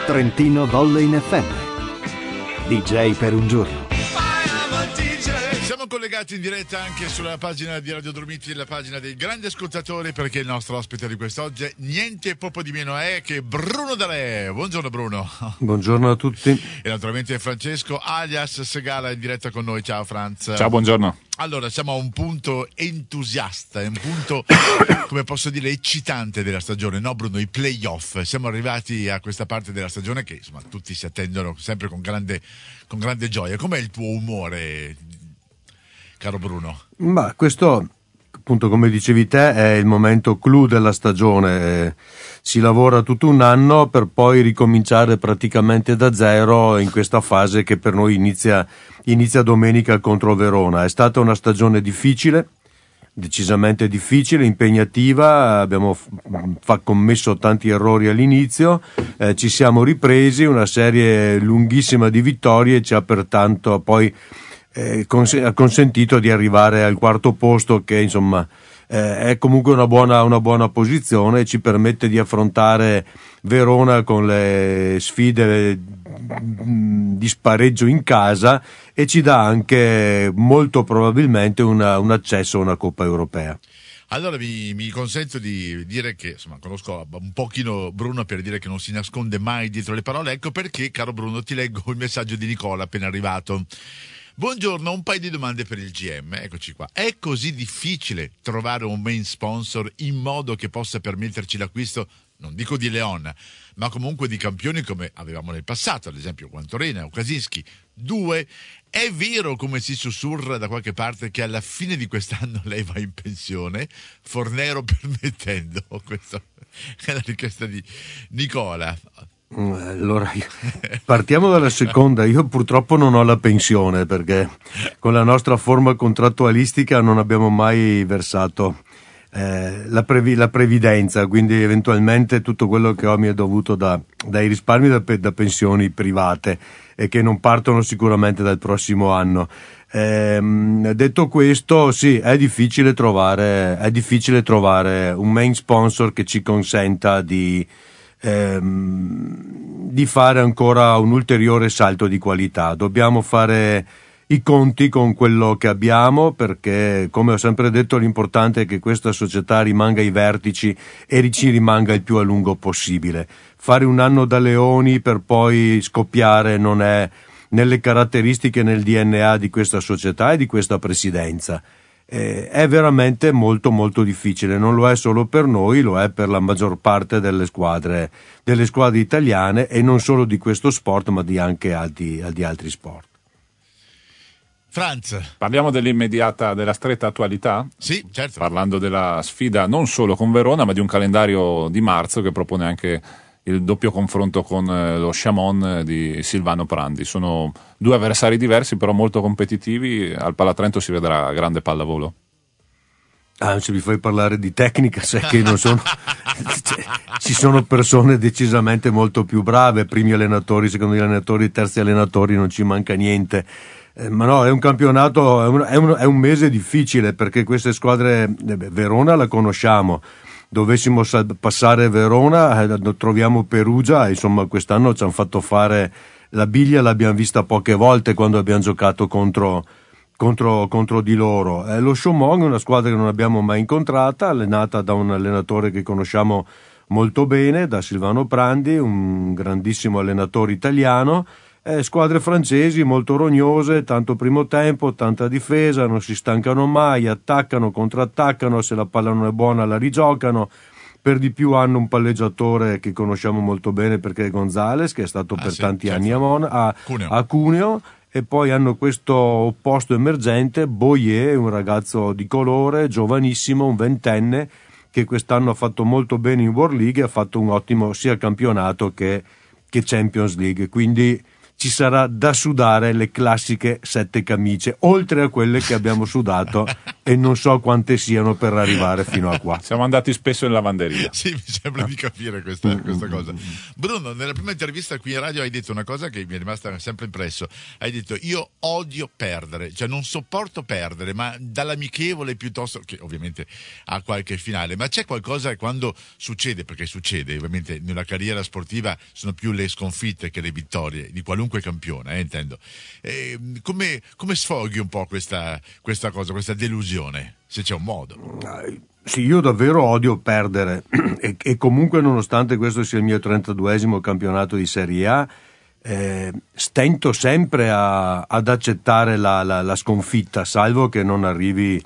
Trentino Volle in FM. DJ per un giorno. Siamo collegati in diretta anche sulla pagina di Radio Dolomiti, la pagina dei grandi ascoltatori, perché il nostro ospite di quest'oggi niente poco di meno è che Bruno Dalè. Buongiorno Bruno. Buongiorno a tutti. E naturalmente Francesco alias Segala in diretta con noi. Ciao Franz. Ciao, buongiorno. Allora, siamo a un punto entusiasta, un punto, come posso dire, eccitante della stagione, no Bruno? I play-off. Siamo arrivati a questa parte della stagione che insomma tutti si attendono sempre con grande gioia. Com'è il tuo umore, caro Bruno? Ma questo, appunto, come dicevi te, è il momento clou della stagione. Si lavora tutto un anno per poi ricominciare praticamente da zero in questa fase che per noi inizia domenica contro Verona. È stata una stagione difficile, decisamente difficile, impegnativa, abbiamo commesso tanti errori all'inizio, ci siamo ripresi, una serie lunghissima di vittorie ci ha pertanto poi ha consentito di arrivare al quarto posto, che insomma è comunque una buona posizione e ci permette di affrontare Verona con le sfide di spareggio in casa e ci dà anche molto probabilmente un accesso a una Coppa Europea. Allora mi consento di dire che insomma conosco un pochino Bruno per dire che non si nasconde mai dietro le parole. Ecco perché, caro Bruno, ti leggo il messaggio di Nicola appena arrivato. Buongiorno, un paio di domande per il GM, eccoci qua. È così difficile trovare un main sponsor in modo che possa permetterci l'acquisto, non dico di Leon, ma comunque di campioni come avevamo nel passato, ad esempio Quantorena o Kaczynski? 2. È vero, come si sussurra da qualche parte, che alla fine di quest'anno lei va in pensione, Fornero permettendo? Questa è la richiesta di Nicola. Allora, partiamo dalla seconda. Io purtroppo non ho la pensione perché con la nostra forma contrattualistica non abbiamo mai versato la previdenza, quindi eventualmente tutto quello che ho mi è dovuto dai risparmi da pensioni private e che non partono sicuramente dal prossimo anno. Detto questo, sì, è difficile trovare un main sponsor che ci consenta di fare ancora un ulteriore salto di qualità. Dobbiamo fare i conti con quello che abbiamo, perché, come ho sempre detto, l'importante è che questa società rimanga ai vertici e ci rimanga il più a lungo possibile. Fare un anno da leoni per poi scoppiare non è nelle caratteristiche, nel DNA di questa società e di questa presidenza. È veramente molto molto difficile, non lo è solo per noi, lo è per la maggior parte delle squadre italiane, e non solo di questo sport ma di altri sport. Franz. Parliamo della stretta attualità? Sì, certo. Parlando della sfida non solo con Verona ma di un calendario di marzo che propone anche il doppio confronto con lo Chamonix di Silvano Prandi. Sono due avversari diversi però molto competitivi. Al Palatrento si vedrà grande pallavolo. Se mi fai parlare di tecnica, sai che non sono ci sono persone decisamente molto più brave, primi allenatori, secondi allenatori, terzi allenatori, non ci manca niente. Ma no, è un campionato, è un mese difficile, perché queste squadre, Verona la conosciamo, dovessimo passare Verona, troviamo Perugia, insomma quest'anno ci hanno fatto fare la biglia, l'abbiamo vista poche volte quando abbiamo giocato contro di loro. Lo Chaumont è una squadra che non abbiamo mai incontrata, allenata da un allenatore che conosciamo molto bene, da Silvano Prandi, un grandissimo allenatore italiano. Squadre francesi molto rognose, tanto primo tempo, tanta difesa, non si stancano mai, attaccano, contrattaccano, se la palla non è buona la rigiocano. Per di più hanno un palleggiatore che conosciamo molto bene, perché è Gonzales, che è stato per tanti anni a Cuneo, e poi hanno questo opposto emergente, Boyer, un ragazzo di colore, giovanissimo, un ventenne, che quest'anno ha fatto molto bene in World League e ha fatto un ottimo sia campionato che Champions League, quindi ci sarà da sudare le classiche 7 camicie, oltre a quelle che abbiamo sudato e non so quante siano per arrivare fino a qua. Siamo andati spesso in lavanderia. Sì, mi sembra di capire questa cosa. Bruno, nella prima intervista qui in radio hai detto una cosa che mi è rimasta sempre impresso. Hai detto: io odio perdere, cioè non sopporto perdere, ma dall'amichevole piuttosto che ovviamente a qualche finale. Ma c'è qualcosa quando succede, perché succede, ovviamente nella carriera sportiva sono più le sconfitte che le vittorie di qualunque campione, intendo. Come sfoghi un po' questa cosa, questa delusione, se c'è un modo? Sì, io davvero odio perdere e comunque, nonostante questo sia il mio 32esimo campionato di Serie A, stento sempre ad accettare la sconfitta, salvo che non arrivi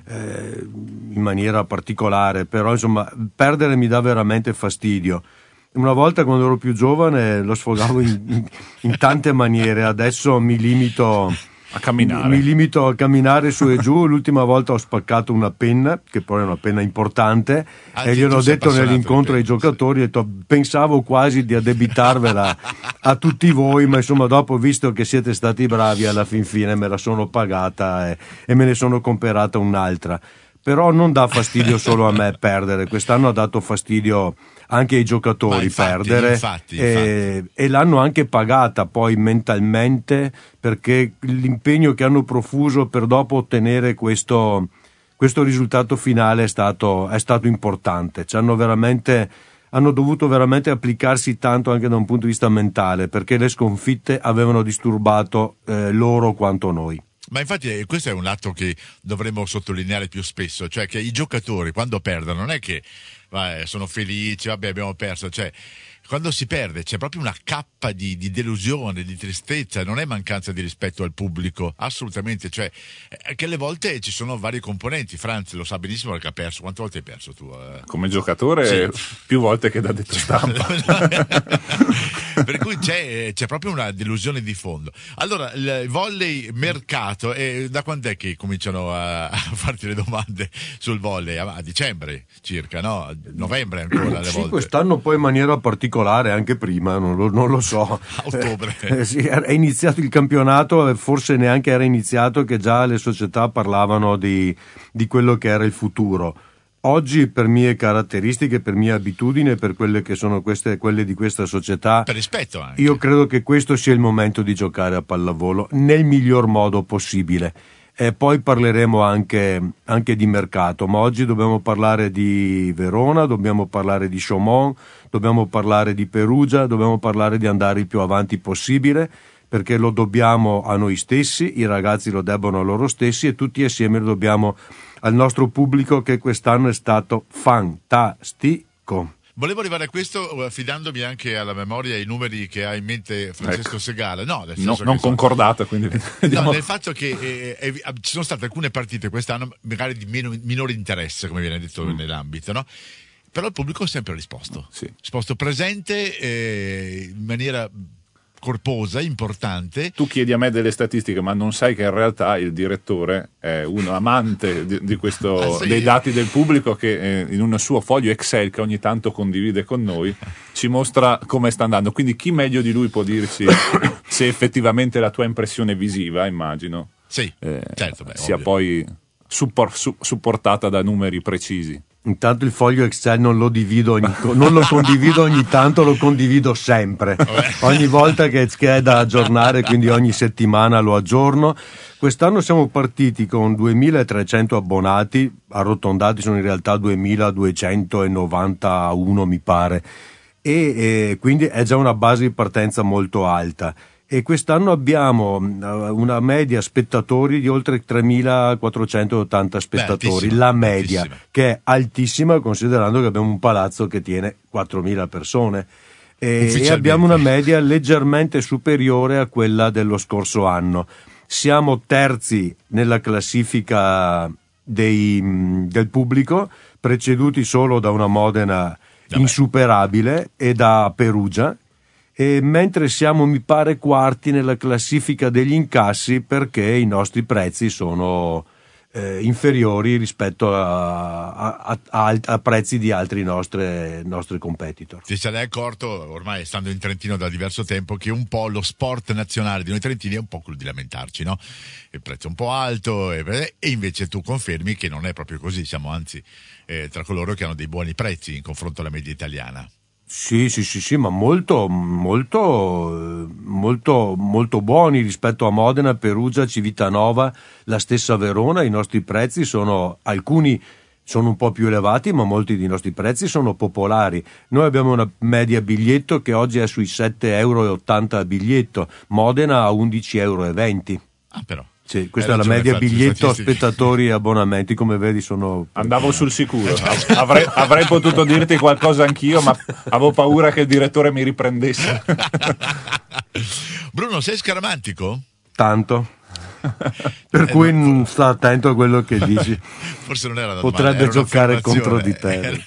in maniera particolare, però insomma perdere mi dà veramente fastidio. Una volta, quando ero più giovane, lo sfogavo in tante maniere, adesso mi limito a camminare. Mi limito a camminare su e giù. L'ultima volta ho spaccato una penna, che poi è una penna importante, e gliel'ho detto nell'incontro ai giocatori, ho detto, pensavo quasi di addebitarvela a tutti voi, ma insomma dopo, visto che siete stati bravi, alla fin fine me la sono pagata e me ne sono comperata un'altra. Però non dà fastidio solo a me perdere, quest'anno ha dato fastidio anche ai giocatori perdere, e l'hanno anche pagata poi mentalmente, perché l'impegno che hanno profuso per dopo ottenere questo risultato finale è stato importante. Hanno dovuto veramente applicarsi tanto anche da un punto di vista mentale, perché le sconfitte avevano disturbato loro quanto noi. Ma infatti questo è un lato che dovremmo sottolineare più spesso, cioè che i giocatori quando perdono non è che sono felici, vabbè abbiamo perso, cioè quando si perde c'è proprio una cappa di delusione, di tristezza, non è mancanza di rispetto al pubblico, assolutamente, cioè che alle volte ci sono vari componenti. Franz lo sa benissimo perché ha perso. Quante volte hai perso tu? Come giocatore più volte che da detto stampa. Per cui c'è proprio una delusione di fondo. Allora, il volley mercato, da quando è che cominciano a farti le domande sul volley? A dicembre circa, no? Novembre ancora alle volte. Quest'anno poi in maniera particolare, anche prima, non lo so. A ottobre. Sì, è iniziato il campionato, forse neanche era iniziato che già le società parlavano di quello che era il futuro. Oggi, per mie caratteristiche, per mie abitudini, per quelle che sono quelle di questa società, per rispetto anche, io credo che questo sia il momento di giocare a pallavolo nel miglior modo possibile. E poi parleremo anche di mercato, ma oggi dobbiamo parlare di Verona, dobbiamo parlare di Chaumont, dobbiamo parlare di Perugia, dobbiamo parlare di andare il più avanti possibile, perché lo dobbiamo a noi stessi, i ragazzi lo debbono a loro stessi e tutti assieme lo dobbiamo al nostro pubblico, che quest'anno è stato fantastico. Volevo arrivare a questo affidandomi anche alla memoria e ai numeri che ha in mente Francesco Segala. No, nel senso non concordata, quindi nel fatto che ci sono state alcune partite quest'anno magari di minore interesse, come viene detto nell'ambito, no? Però il pubblico ha sempre risposto. Sì. Risposto presente in maniera corposa, importante. Tu chiedi a me delle statistiche, ma non sai che in realtà il direttore è un amante di questo, dei dati del pubblico, che in un suo foglio Excel che ogni tanto condivide con noi ci mostra come sta andando. Quindi chi meglio di lui può dirci se effettivamente la tua impressione visiva, immagino, certo, sia ovvio, poi supportata da numeri precisi. Intanto il foglio Excel non lo condivido ogni tanto, lo condivido sempre. Ogni volta che è da aggiornare, quindi ogni settimana lo aggiorno. Quest'anno siamo partiti con 2.300 abbonati, arrotondati sono in realtà 2.291 mi pare, e quindi è già una base di partenza molto alta. E quest'anno abbiamo una media spettatori di oltre 3.480 spettatori, la media, altissima, che è altissima considerando che abbiamo un palazzo che tiene 4.000 persone e abbiamo una media leggermente superiore a quella dello scorso anno. Siamo terzi nella classifica del pubblico, preceduti solo da una Modena insuperabile e da Perugia, e mentre siamo, mi pare, quarti nella classifica degli incassi, perché i nostri prezzi sono inferiori rispetto a prezzi di altri nostri competitor. Ti sei accorto, ormai stando in Trentino da diverso tempo, che un po' lo sport nazionale di noi trentini è un po' quello di lamentarci, no? Il prezzo è un po' alto e invece tu confermi che non è proprio così, siamo anzi tra coloro che hanno dei buoni prezzi in confronto alla media italiana. Sì, ma molto buoni rispetto a Modena, Perugia, Civitanova, la stessa Verona. I nostri prezzi alcuni sono un po' più elevati, ma molti dei nostri prezzi sono popolari. Noi abbiamo una media biglietto che oggi è sui 7,80 € a biglietto, Modena a 11,20 €. Ah, però. Sì, questa è la media biglietto, spettatori e abbonamenti, come vedi sono... Andavo sul sicuro, avrei potuto dirti qualcosa anch'io, ma avevo paura che il direttore mi riprendesse. Bruno, sei scaramantico? Tanto. Per cui sta attento a quello che dici. Forse non era da potrebbe giocare contro di te.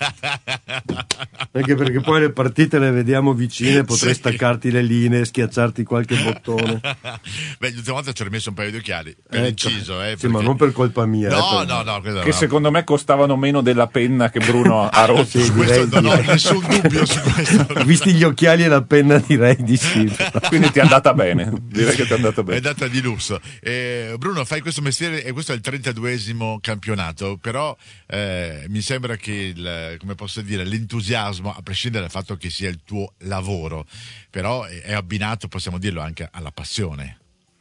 Anche perché poi le partite le vediamo vicine, potrei staccarti le linee, schiacciarti qualche bottone. Beh, l'ultima volta ci ho rimesso un paio di occhiali per inciso, sì, perché... ma non per colpa mia. No, che secondo me costavano meno della penna che Bruno ha rotto. Sì, questo non ho nessun dubbio su questo. Visti gli occhiali e la penna, direi di sì. Quindi ti è andata bene, direi che ti è andata bene. È andata di lusso. Bruno, fai questo mestiere e questo è il 32esimo campionato, però mi sembra che come posso dire, l'entusiasmo, a prescindere dal fatto che sia il tuo lavoro, però è abbinato, possiamo dirlo, anche alla passione.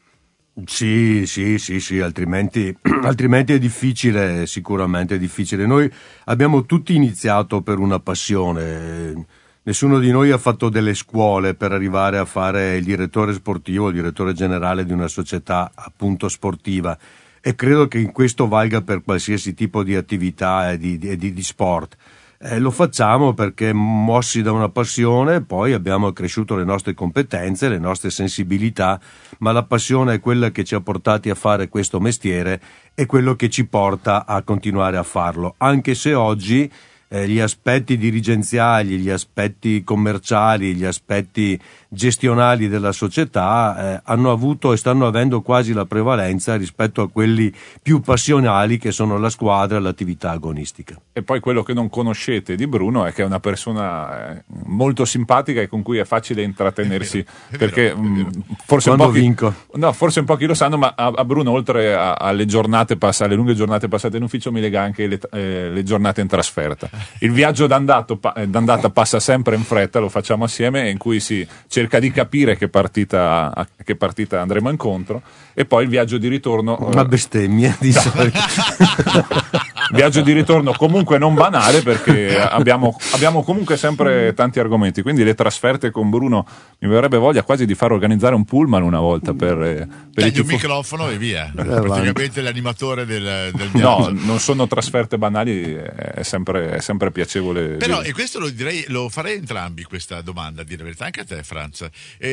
Sì, altrimenti è difficile, sicuramente è difficile. Noi abbiamo tutti iniziato per una passione. Nessuno di noi ha fatto delle scuole per arrivare a fare il direttore sportivo, il direttore generale di una società appunto sportiva, e credo che in questo valga per qualsiasi tipo di attività e di sport. Lo facciamo perché mossi da una passione, poi abbiamo accresciuto le nostre competenze, le nostre sensibilità, ma la passione è quella che ci ha portati a fare questo mestiere e quello che ci porta a continuare a farlo, anche se oggi gli aspetti dirigenziali, gli aspetti commerciali, gli aspetti gestionali della società hanno avuto e stanno avendo quasi la prevalenza rispetto a quelli più passionali, che sono la squadra e l'attività agonistica. E poi quello che non conoscete di Bruno è che è una persona molto simpatica e con cui è facile intrattenersi, è vero. Forse in pochi lo sanno, ma a Bruno, oltre alle lunghe giornate passate in ufficio, mi lega anche le giornate in trasferta. Il viaggio d'andata passa sempre in fretta, lo facciamo assieme, in cui si cerca di capire che partita andremo incontro, e poi il viaggio di ritorno una bestemmia di solito. Viaggio di ritorno comunque non banale, perché abbiamo comunque sempre tanti argomenti, quindi le trasferte con Bruno mi verrebbe voglia quasi di far organizzare un pullman una volta per il un microfono e via, praticamente l'animatore del viaggio. No, non sono trasferte banali, è sempre piacevole. Però, e questo lo farei entrambi, questa domanda, a dire la verità, anche a te Franz.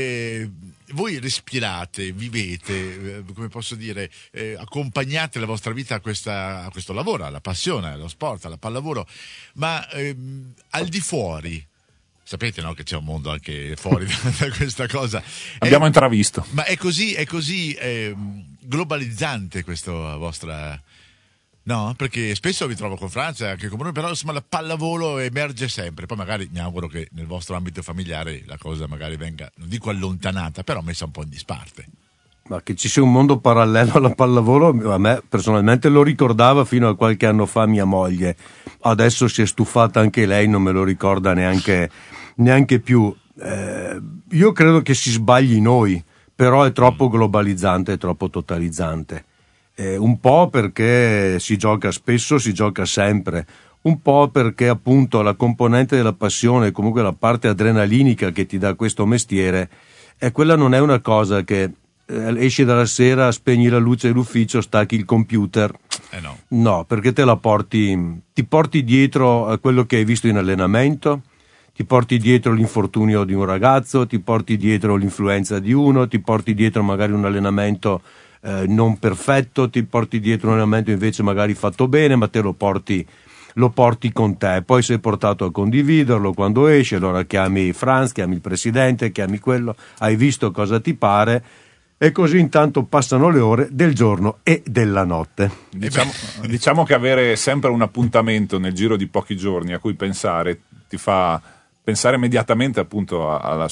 Voi respirate, vivete, come posso dire, accompagnate la vostra vita a questo lavoro, alla passione, allo sport, alla pallavolo, ma al di fuori, sapete, no, che c'è un mondo anche fuori da questa cosa. Abbiamo intravisto. Ma è così globalizzante questa vostra... No, perché spesso vi trovo con Franz, anche con Bruno, però insomma la pallavolo emerge sempre. Poi magari mi auguro che nel vostro ambito familiare la cosa magari venga, non dico allontanata, però messa un po' in disparte. Ma che ci sia un mondo parallelo alla pallavolo, a me personalmente lo ricordava fino a qualche anno fa mia moglie. Adesso si è stufata anche lei, non me lo ricorda neanche più. Io credo che si sbagli noi, però è troppo globalizzante, è troppo totalizzante. Un po' perché si gioca spesso, si gioca sempre, un po' perché appunto la componente della passione, comunque la parte adrenalinica che ti dà questo mestiere, quella non è una cosa che esci dalla sera, spegni la luce dell'ufficio, stacchi il computer. No, perché ti porti dietro quello che hai visto in allenamento, ti porti dietro l'infortunio di un ragazzo, ti porti dietro l'influenza di uno, ti porti dietro magari un allenamento non perfetto, ti porti dietro un allenamento invece magari fatto bene, ma te lo porti con te, poi sei portato a condividerlo quando esci, allora chiami Franz, chiami il presidente, chiami quello, hai visto cosa ti pare, E così intanto passano le ore del giorno e della notte. Diciamo che avere sempre un appuntamento nel giro di pochi giorni a cui pensare ti fa pensare immediatamente appunto alla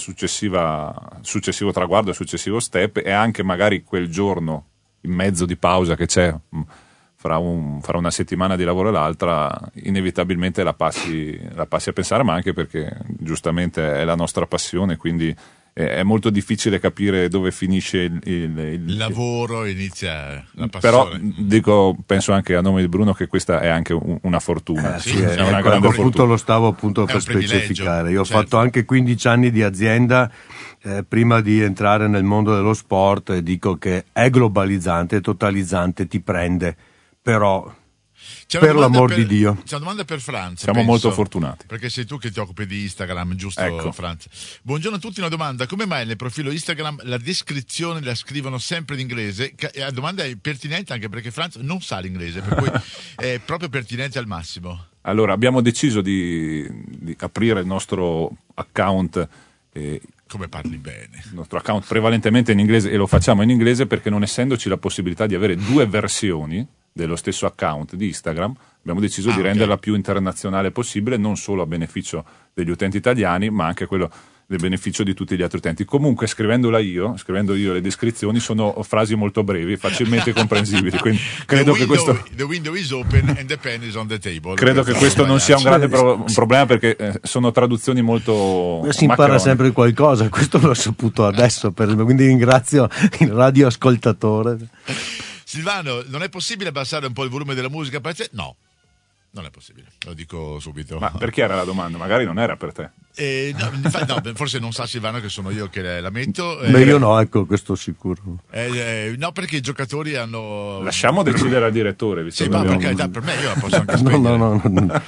successivo traguardo, al successivo step, e anche magari quel giorno in mezzo di pausa che c'è fra una settimana di lavoro e l'altra, inevitabilmente la passi a pensare, ma anche perché giustamente è la nostra passione, quindi è molto difficile capire dove finisce il lavoro, inizia la passione. Però penso anche a nome di Bruno che questa è anche una fortuna. È una grande fortuna. Lo stavo appunto per specificare. Io ho fatto anche 15 anni di azienda prima di entrare nel mondo dello sport, e dico che è globalizzante, è totalizzante, ti prende, però per l'amor di Dio. C'è una domanda per Franz. Siamo molto fortunati. Perché sei tu che ti occupi di Instagram, giusto, ecco. Franz? Buongiorno a tutti, una domanda. Come mai nel profilo Instagram la descrizione la scrivono sempre in inglese? La domanda è pertinente anche perché Franz non sa l'inglese, per cui è proprio pertinente al massimo. Allora, abbiamo deciso di aprire il nostro account. Come parli bene. Il nostro account prevalentemente in inglese, e lo facciamo in inglese perché, non essendoci la possibilità di avere due versioni dello stesso account di Instagram, abbiamo deciso di renderla più internazionale possibile, non solo a beneficio degli utenti italiani, ma anche quello del beneficio di tutti gli altri utenti. Comunque, scrivendo io le descrizioni, sono frasi molto brevi, facilmente comprensibili, quindi credo che questo the window is open and the pen is on the table. Credo che questo non sia un grande problema, perché sono traduzioni molto si impara sempre qualcosa, questo l'ho saputo adesso, quindi ringrazio il radioascoltatore. Silvano, non è possibile abbassare un po' il volume della musica per te? No, non è possibile, lo dico subito. Ma perché era la domanda? Magari non era per te. No, forse non sa Silvano che sono io che la metto. Beh, io no, ecco, questo sicuro. No, perché i giocatori hanno... Lasciamo decidere al direttore. Sì, ma per carità, per me io la posso anche spegnere. No.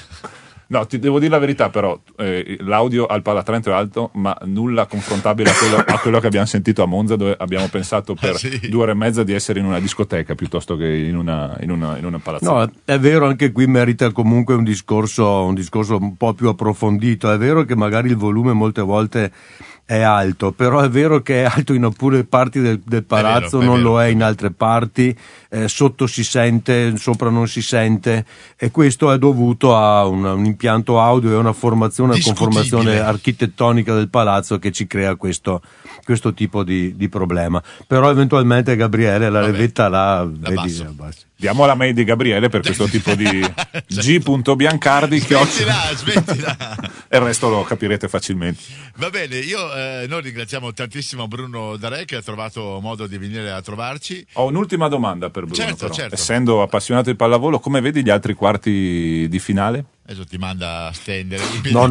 No, ti devo dire la verità, però l'audio al Palatrento è alto, ma nulla confrontabile a quello che abbiamo sentito a Monza, dove abbiamo pensato per 2 ore e mezza di essere in una discoteca piuttosto che in una palazzetta. No, è vero, anche qui merita comunque un discorso un po' più approfondito. È vero che magari il volume molte volte è alto, però è vero che è alto in alcune parti del palazzo, non lo è in altre parti, sotto si sente, sopra non si sente, e questo è dovuto a un impianto audio e una conformazione architettonica del palazzo che ci crea questo tipo di problema. Però eventualmente Gabriele la levetta la vedi. Diamo la mail di Gabriele per questo tipo di g.biancardi. Smettila. E il resto lo capirete facilmente. Va bene, noi ringraziamo tantissimo Bruno D'Are che ha trovato modo di venire a trovarci. Ho un'ultima domanda per Bruno. Certo. Essendo appassionato di pallavolo, come vedi gli altri quarti di finale? Adesso ti manda a stendere.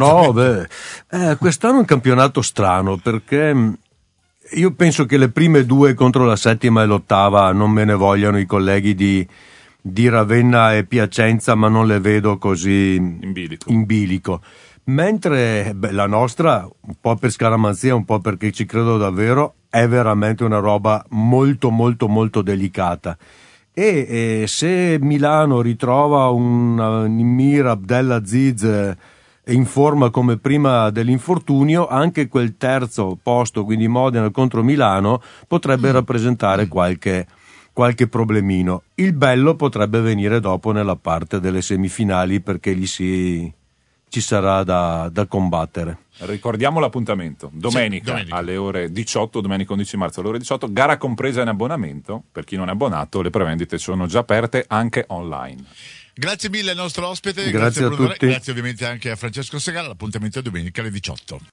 Quest'anno è un campionato strano, perché io penso che le prime 2 contro la 7ª e l'8ª non me ne vogliano i colleghi di Ravenna e Piacenza, ma non le vedo così in bilico. Mentre la nostra, un po' per scaramanzia, un po' perché ci credo davvero, è veramente una roba molto molto molto delicata. E se Milano ritrova un Nimir Abdelaziz in forma come prima dell'infortunio, anche quel terzo posto, quindi Modena contro Milano, potrebbe rappresentare qualche problemino. Il bello potrebbe venire dopo nella parte delle semifinali, perché lì ci sarà da combattere. Ricordiamo l'appuntamento domenica alle ore 18, domenica 11 marzo alle ore 18, gara compresa in abbonamento. Per chi non è abbonato, le prevendite sono già aperte anche online. Grazie mille al nostro ospite, grazie a tutti. Grazie ovviamente anche a Francesco Segala. L'appuntamento è domenica alle 18.